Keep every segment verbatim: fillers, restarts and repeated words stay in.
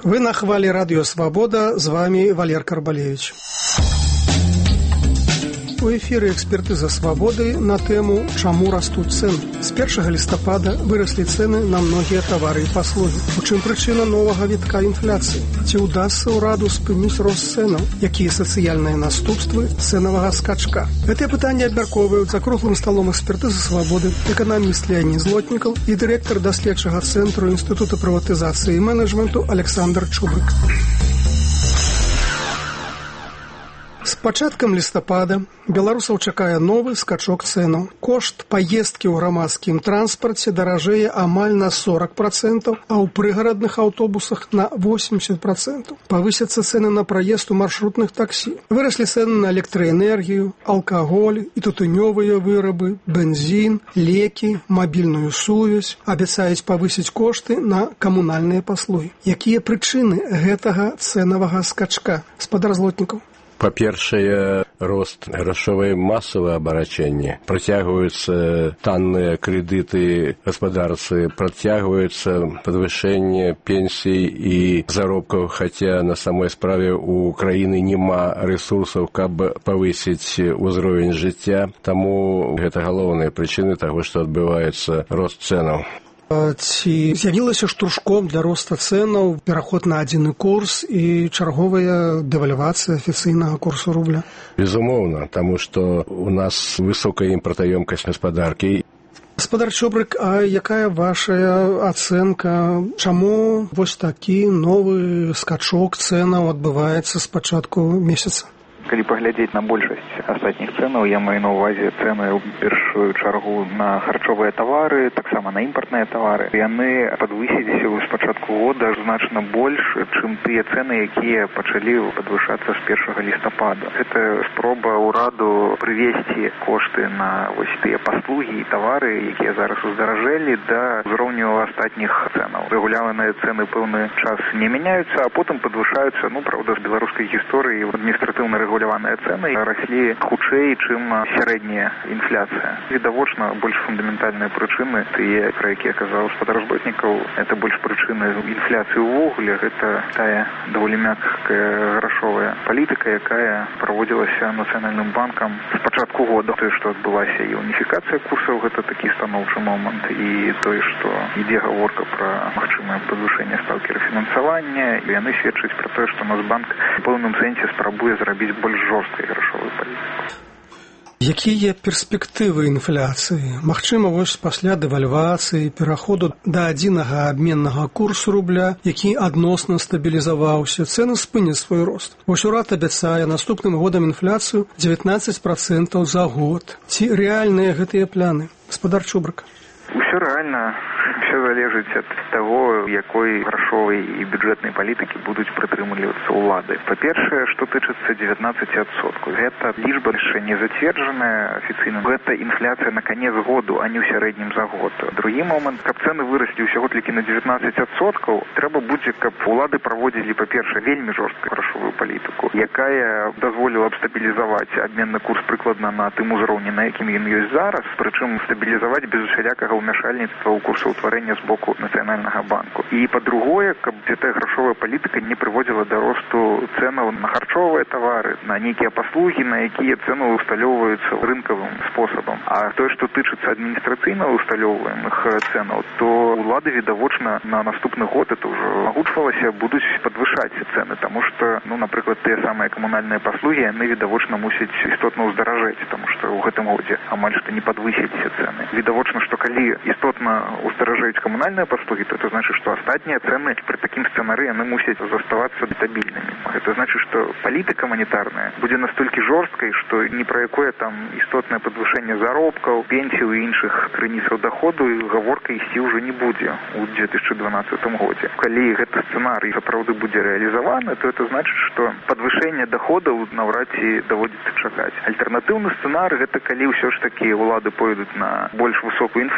Вы на хвале радио «Свобода», з вами Валер Карбалевич. У эфіры экспертыза свабоды на тэму «Чаму растуць цэны?». З першага лістапада выраслі цэны на многія тавары і паслугі. У чым прычына новага вітка інфляцыі? Ці ўдасся ўраду спыніць рост цэнаў? Якія сацыяльныя наступствы цэнавага скачка? Гэтыя пытанні абмяркоўваюць за круглым сталом экспертызы свабоды эканаміст Леанід Злотнікаў і дырэктар даследчага цэнтру Інстытута прыватызацыі і менеджменту Александр Чубрык. З пачаткам лістапада беларусаў чакае новы скачок цэнаў. Кошт паездкі ў грамадскім транспарце даражэе амаль на сорок процентаў, а ў прыгарадных аўтобусах на восемьдесят процентаў. Павысяцца цэны на праезд у маршрутных таксі. Выраслі цэны на электраэнергію, алкаголь і тутунёвыя вырабы, бензін, лекі, мабільную сувязь. Абяцаюць павысіць кошты на камунальныя паслугі. Якія прычыны гэтага цэнавага скачка? Спадар Злотнікаў. Па-першае, рост грашовай масавай абарачэння. Працягваюцца танныя крэдыты гаспадарцы, працягваецца падвышэнне пенсій і заробкаў, хаця на самой справе у краіны няма рэсурсаў, каб павысіць узровень жыцця. Таму гэта галоўныя прычыны таго, што адбываецца рост цэнаў. Ці з'явілася штуршком для роста цэнаў пераход на адзіны курс і чарговая дэвальвацыя афіцыйнага курсу рубля? Безумоўна, таму што у нас высокая імпартаёмкасць гаспадаркі. Спадар Чубрык, а якая ваша ацэнка, чаму вось такі новы скачок цэнаў адбываецца з пачатку месяца? Калі паглядзець на большасць астатніх цэнаў, я маю на ўвазе цэны ў першую чаргу на харчовыя тавары, таксама на імпартныя тавары. Яны падвысіліся з пачатку года значна больш, чым тыя цэны, якія пачалі падвышацца з першага лістапада. Гэта спроба ўраду прывесці кошты на вось тыя паслугі і тавары, якія зараз уздаражэлі, да ўзроўню астатніх цэнаў. Рэгуляваныя цэны пэўны час не мяняюцца, а потым падвышаюцца, ну, правда, з беларускай гісторыі адміністратыўна рэгуляваныя цэны раслі хутчэй, чым сярэдняя інфляцыя. Відавочна, больш фундаментальныя прычыны, тыя, пра якія казаў спадар Злотнікаў, это больш прычыны інфляцыі ўвогуле, гэта тая даволі мяккая грашовая палітыка, якая праводзілася нацыянальным банкам з пачатку года. Тое, што адбылася і уніфікацыя курсаў, гэта такі станоўчы момант, і тое, што ідзе гаворка пра магчымае падвышэнне стаўкі рэфінансавання, яны сведчаць пра тое, што Нацбанк у пэўным сэнсе спрабуе зрабіць больш жорсткай грашовай палітыкай. Якія перспектывы інфляцыі? Магчыма, вось пасля дэвальвацыі, пераходу да адзінага абменнага курсу рубля, які адносна стабілізаваўся, цэны спыняць свой рост. Вось урад абяцае наступным годам інфляцыю дзевятнаццаць процентаў за год. Ці рэальныя гэтыя пляны? Спадар Чубрык. Усё рэальна. Все залежыць ад таго, якой грашовай і бюджэтнай палітыкі будуць прытрымлівацца ўлады. Па-першае, што тычыцца дзевятнаццаць адсоткаў. Гэта лічба яшчэ не зацверджаная афіцыйна. Гэта інфляцыя на канец году, а не ў сярэднім за год. Другі момант, каб цэны выраслі ўсяго толькі на дзевятнаццаць адсоткаў, трэба будзе, каб улады праводзілі, па-першае, вельмі жорсткую грашовую палітыку, якая дазволіла б стабілізаваць абменны курс прыкладна на тым узроўні, на якім ён ёсць зараз, прычым стабілізаваць без усялякага ўмяшальніцтва ў курсаўтварэння з боку Нацыянальнага банку. І па-другое, каб гэтая грашовая палітыка не прыводзіла да росту цэнаў на харчовыя тавары, на нейкія паслугі, на якія цэны усталёўваюцца рынкавым спосабам. А тое, што тычыцца адміністрацыйна усталёўваемых цэнаў, то ўлады, відавочна, на наступны год, это ўжо агучвалася, будуць падвышаць цэны, таму што, ну, напрыклад, тыя самыя камунальныя паслугі, яны, відавочна, мусяць істотна ўздаражэць, таму што ў гэтым годзе амаль што не падвысіліся цэны. Відавочна, што калі істотна ўздаражаюць камунальныя паслугі, то это значыць, што астатнія цэны пры такім сцэнары яны мусяць заставацца стабільнымі. Гэта значыць, што палітыка манетарная будзе настолькі жорсткай, што ні пра якое там істотнае падвышэнне заробкаў, пенсіў і іншых крыніцаў даходу і гаворка ісці ўжо не будзе ў две тысячы дванаццатым годзе. Калі гэты сцэнарый сапраўды будзе рэалізаваны, то это значыць, што падвышэнне даходаў наўрад ці даводзіцца чакаць. Альтэрнатыўны сцэнарый гэта калі ўсё ж такі ўлады пойдуць на больш высокую інфляцыю,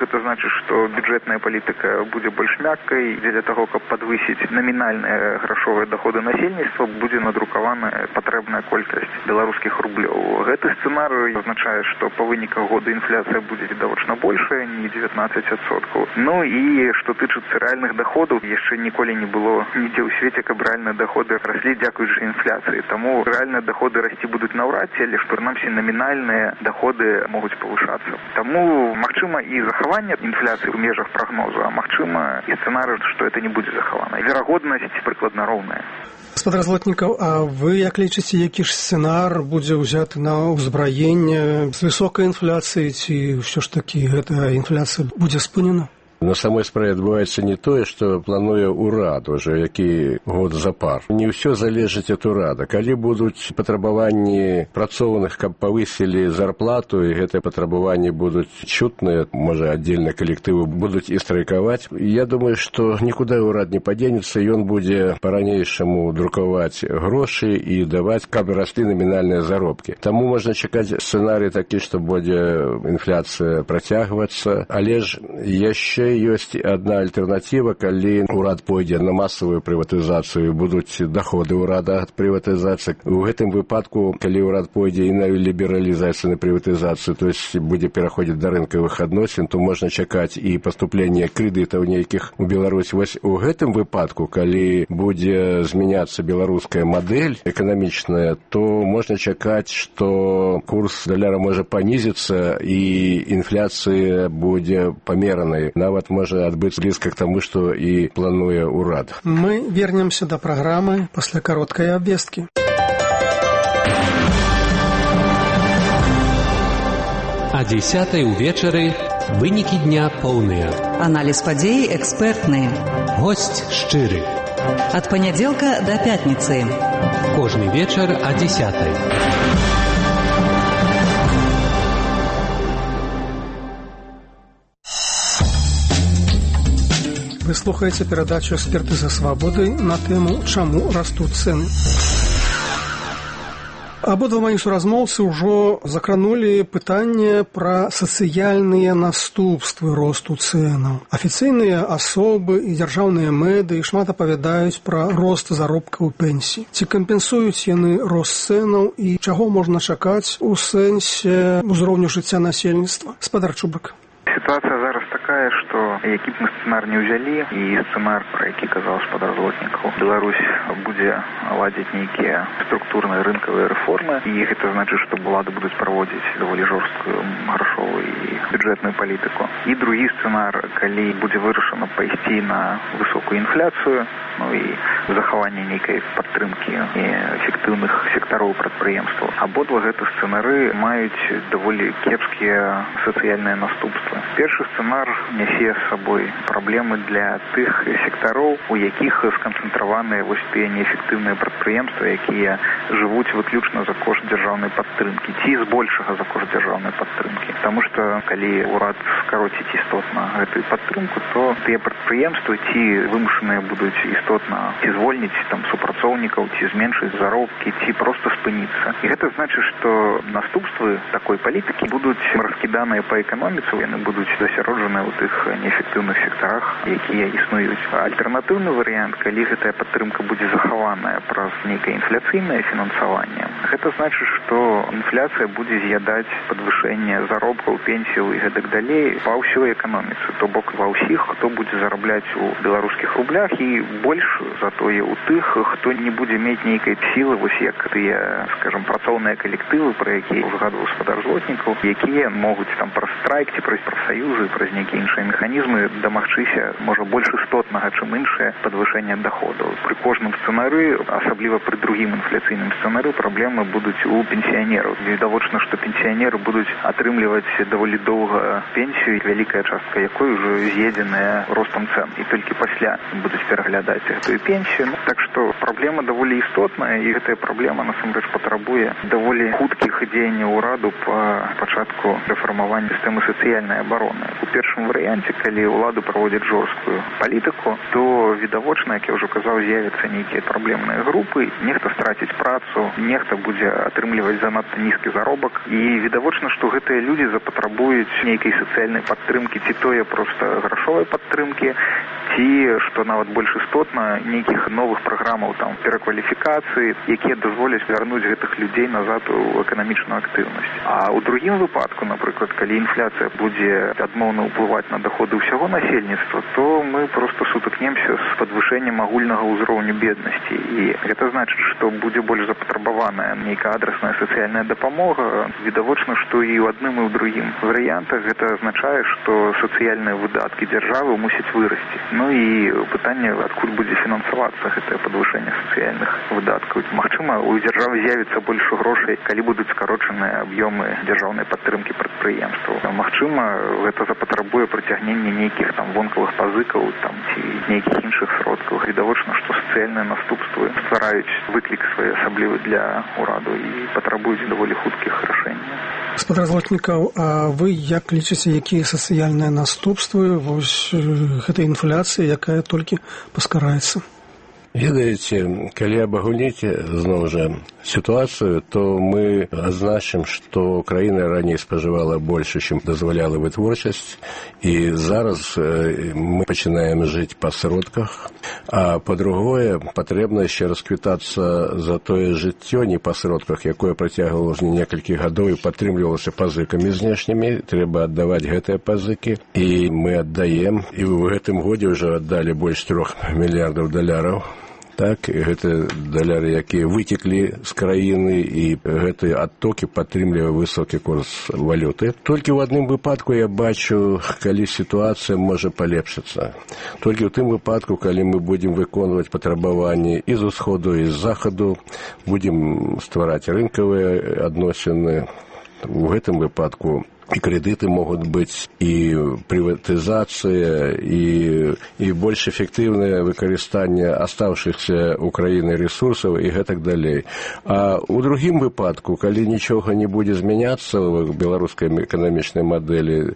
гэта значыць, што бюджэтная палітыка будзе больш мяккай. Дзеля таго, каб падвысіць намінальныя грашовыя даходы насельніцтва, будзе надрукаваная патрэбная колькасць беларускіх рублёў. Гэты сцэнарый азначае, што па выніках года інфляцыя будзе відавочна большая, не дзевятнаццаць адсоткаў. Ну і што тычыцца рэальных даходаў, яшчэ ніколі не было нідзе ў свеце, каб рэальныя даходы раслі дзякуючы інфляцыі. Таму рэальныя даходы расці будуць наўрад ці, але ж прынамсі намінальныя даходы могуць павышацца. Таму магчыма і захаванне інфляцыі ў межах прагнозу, а магчыма і сцэнарый, што гэта не будзе захавана. Верагоднасць прыкладна роўная. Гаспадар Злотнікаў, а вы як лічыце, які ж сцэнар будзе ўзяты на ўзбраенне з высокай інфляцыяй, ці ўсё ж такі гэта інфляцыя будзе спынена? На самой справе адбываецца не тое, што плануе ўрад уже які год запар. Не ўсё залежыць ад урада. Калі будуць патрабаванні працоўных, каб павысілі зарплату, і гэтыя патрабаванні будуць чутныя, можа, аддзельныя калектывы будуць і страйкаваць, я думаю, што нікуды ўрад не падзенецца, ён будзе па-ранейшаму друкаваць грошы і даваць, каб раслі намінальныя заробкі. Таму можна чакаць сцэнарый такі, што будзе інфляцыя працягвацца, але ж яшчэ ёсць адна альтэрнатыва, калі ўрад пойдзе на масавую прыватызацыю, будуць даходы ўрада ад прыватызацыі. У гэтым выпадку, калі ўрад пойдзе і на лібералізацыю, на прыватызацыю, то есть будзе пераходзіць да рынкавых адносін, то можна чакаць і паступленне крэдытаў нейкіх у Беларусь. Вось у гэтым выпадку, калі будзе змяняцца беларуская мадэль эканамічная, то можна чакаць, што курс даляра можа панізіцца і інфляцыя будзе памеранай. Нават можа адбыцца блізка к таму, што і плануе ўрад. Мы вернемся да праграмы пасля кароткай абвесткі. А дзесятай увечары вынікі дня поўныя. Аналіз падзей экспертны. Госць шчыры. Ад панядзелка да пятніцы. Кожны вечар а дзесятай. Вы слухаеце перадачу «Эксперты за свабодай» на тэму «Чаму растуць цэны?». Абодва маі суразмоўцы ўжо закранулі пытанне пра сацыяльныя наступствы росту цэнаў. Афіцыйныя асобы і дзяржаўныя мэды шмат апавядаюць пра рост заробкаў пенсій. Ці кампенсуюць яны рост цэнаў і чаго можна чакаць у сэнсе ўзроўню жыцця насельніцтва? Гаспадар Чубрык. Ситуация зараз такая, что які б мы сцэнар не ўзялі, і сцэнар, про які казаў гаспадар Злотнікаў, Беларусь будзе ладзіць нейкія структурныя рынкавыя рэформы, і гэта значыць, што улады будуць праводзіць даволі жорсткую грашовую і бюджэтную палітыку. І другі сцэнар, калі будзе вырашана пайсці на высокую інфляцыю, ну і захаванне нейкай падтрымкі і эфектыўных сектараў прадпрыемстваў. Абодва гэты сцэнары маюць даволі кепскія сацыяльныя наступствы. Першы сцэнар нясе з сабой праблемы для тых сектароў, у якіх сканцэнтраваныя вось тыя неэфектыўныя прадпрыемствы, якія жывуць выключна за кошт дзяржаўнай падтрымкі, ці збольшага за кошт дзяржаўнай падтрымкі. Таму што калі ўрад скароціць істотна гэтую падтрымку, то тыя прадпрыемствы ці вымушаныя будуць істотна ці звольніць там супрацоўнікаў, ці зменшыць заробкі, ці проста спыніцца. І гэта значыць, што наступствы такой палітыкі будуць раскіданыя па эканоміцы, яны будуць засяроджаныя ў тых неэфектыўных сектарах, якія існуюць. Альтэрнатыўны варыянт, калі гэтая падтрымка будзе захаваная праз нейкае інфляцыйнае фінансаванне, гэта значыць, што інфляцыя будзе з'ядаць падвышэнне заробкаў, пенсіяў і гэтак далей па ўсёй эканоміцы, то бок ва ўсіх, хто будзе зарабляць у беларускіх рублях, і больш за тое ў тых, хто не будзе мець нейкай сілы, вось як тыя, скажам, працоўныя калектывы, пра якія узгадваў гаспадар Злотнікаў, якія могуць там праз страйк ці праз прафсаюзы, праз нейкія іншыя механізмы дамагчыся, можа, больш істотнага, чым іншае падвышэнне даходаў. Пры кожным сцэнары, асабліва пры другім інфляцыйным сцэнары, праблемы будуць у пенсіянераў. Відавочна, што пенсіянеры будуць атрымліваць даволі доўга пенсію, вялікая частка якой ужо з'едзеная ростам цэн, і толькі пасля будуць пераглядаць атрымліваць гэтую пенсію. Так што праблема даволі істотная, і гэтая праблема насамрэч патрабуе даволі хуткіх дзеянняў ураду па пачатку рэфармавання сістэмы сацыяльнай абароны. У першым варыянце, калі ўлады праводзяць жорсткую палітыку, то відавочна, як я ўжо казаў, з'явяцца нейкія праблемныя групы, нехта страціць працу, нехта будзе атрымліваць занадта нізкі заробак, і відавочна, што гэтыя людзі запатрабуюць нейкай сацыяльнай падтрымкі, ці тое проста грашовай падтрымкі, ці, што нават больш істотна, нейкіх новых праграмаў там перакваліфікацыі, якія дазволяць вярнуць гэтых людзей назад у эканамічную актыўнасць. А ў другім выпадку, напрыклад, калі інфляцыя будзе адмоўна ўплываць на даходы ўсяго насельніцтва, то мы проста сутыкнемся з падвышэннем агульнага ўзроўню беднасці. І гэта значыць, што будзе больш запатрабаваная нейкая адрасная сацыяльная дапамога. Відавочна, што і ў адным і ў другім варыянтах гэта азначае, што сацыяльныя выдаткі дзяржавы мусяць вырасці. Ну і пытанне, адкуль будзе фінансавацца гэтае падвышэнне сацыяльных выдаткаў. Магчыма, у дзяржавы з'явіцца больш грошай, калі будуць скарочаныя аб'ёмы дзяржаўнай падтрымкі прадпрыемстваў. Магчыма, гэта запатрабуе прыцягнення нейкіх там вонкавых пазыкаў там ці нейкіх іншых сродкаў. Відавочна, што сацыяльныя наступствы ствараюць выклік свой асаблівы для ўраду і патрабуюць даволі хуткіх рашэнняў. Гаспадар Злотнікаў, а вы як лічыце, якія сацыяльныя наступствы вось гэтай інфляцыі, якая толькі паскараецца? Ведаеце, калі абагульніць зноў жа сітуацыю, то мы адзначым, што краіна раней спажывала больш, чым дазваляла вытворчасць, і зараз мы пачынаем жыць па сродках, а па-другое, патрэбна яшчэ расквітацца за тое жыццё не па сродках, якое працягвала ўжо некалькі гадоў і падтрымлівалася пазыкамі знешнімі, трэба аддаваць гэтыя пазыкі, і мы аддаем, і ў гэтым годзе ўжо аддалі больш трох мільярдаў даляраў. Так, гэта даляры, якія выцеклі з краіны, і гэтыя адтокі падтрымлівае высокі курс валюты. Толькі ў адным выпадку я бачу, калі сітуацыя можа палепшыцца. Толькі ў тым выпадку, калі мы будзем выконваць патрабаванні і з усходу, і з захаду, будзем ствараць рынкавыя адносіны. У гэтым выпадку і крэдыты могуць быць, і прыватызацыя, і, і больш эфектыўнае выкарыстанне астаўшыхся ў краіны рэсурсаў і гэтак далей. А ў другім выпадку, калі нічога не будзе змяняцца ў беларускай эканамічнай мадэлі,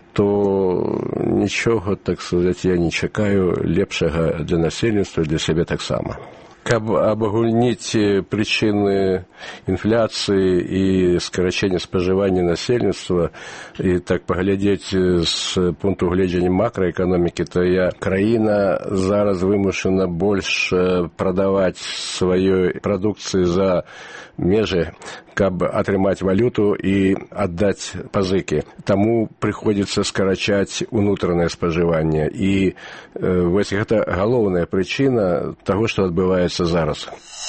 то нічога, так сказаць, я не чакаю лепшага для насельніцтва, для сябе таксама. Каб абагульніць прычыны інфляцыі і скарачэння спажывання насельніцтва і так паглядзець з пункту гледжання макраэканомікі, то я краіна зараз вымушана больш прадаваць сваёй прадукцыі за межы, каб атрымаць валюту і аддаць пазыкі. Таму прыходзіцца скарачаць унутранае спажыванне. І э, вось гэта галоўная прычына таго, што адбываецца зараз.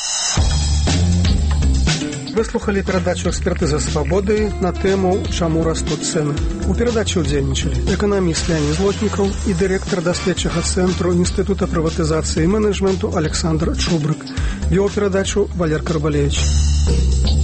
Выслухали перадачу «Экспертыза свабоды» на тэму «Чаму растуць цэны». У перадачы ўдзельнічалі эканаміст Леонид Злотнікаў і дырэктар даследчага цэнтру Інстытута прыватызацыі і менеджменту Александр Чубрык. Вёў перадачу Валер Карбалевич.